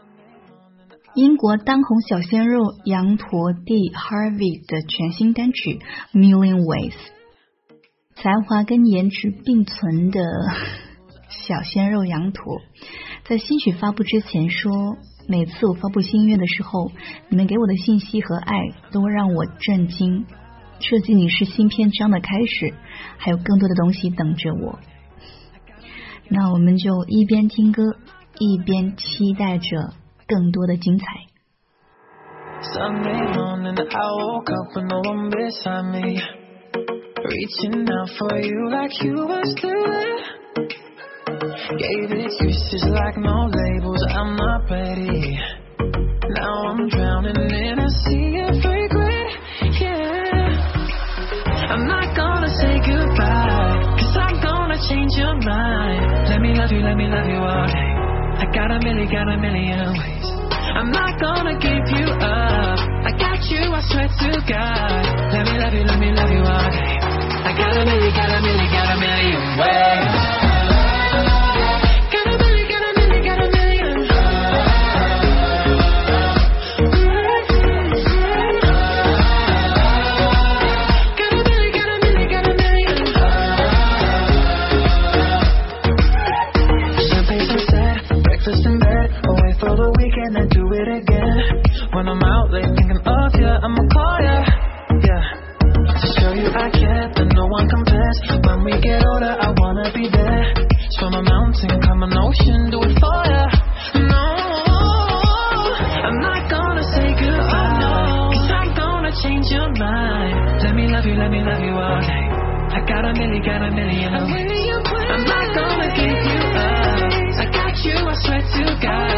英国当红小鲜肉羊驼弟 Harvey 的全新单曲 Million Ways， 才华跟颜值并存的小鲜肉羊驼在新曲发布之前说，每次我发布新音乐的时候，你们给我的信息和爱都让我震惊，这仅仅是新篇章的开始，还有更多的东西等着我。那我们就一边听歌一边期待着更多的精彩。 Sunday morning I woke up with no one beside me, reaching out for you like you were still there. Gave excuses like no labels, I'm not ready. Now I'm drowning in a sea of regret. Yeah, I'm not gonna say goodbye, cause I'm gonna change your mind. Let me love you all day. I got a million ways. I'm not gonna give you up, I got you, I swear to God. Let me love you all day. I got a million ways. When I'm out late thinking of you, I'ma call ya, yeah, to show you I care, that no one compares. When we get older, I wanna be there. Swim a mountain, climb an ocean, do it for ya. No, I'm not gonna say goodbye, cause I'm gonna change your mind. Let me love you all day. I got a million ways. I'm not gonna give you up, I got you, I swear to God.